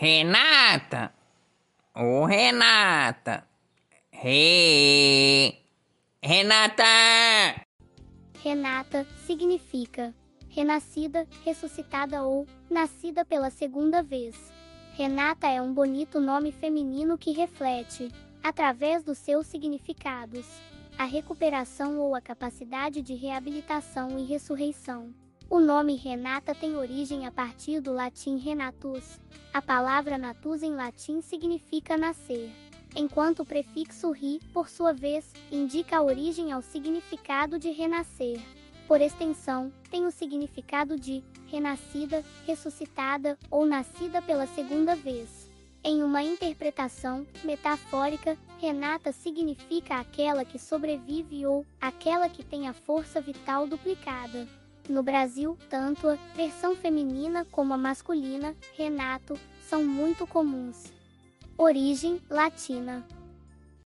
Renata! Ô, Renata! Renata! Renata significa renascida, ressuscitada ou nascida pela segunda vez. Renata é um bonito nome feminino que reflete, através dos seus significados, a recuperação ou a capacidade de reabilitação e ressurreição. O nome Renata tem origem a partir do latim renatus. A palavra natus em latim significa nascer, enquanto o prefixo ri, por sua vez, indica a origem ao significado de renascer. Por extensão, tem o significado de renascida, ressuscitada ou nascida pela segunda vez. Em uma interpretação metafórica, Renata significa aquela que sobrevive ou aquela que tem a força vital duplicada. No Brasil, tanto a versão feminina como a masculina, Renato, são muito comuns. Origem latina.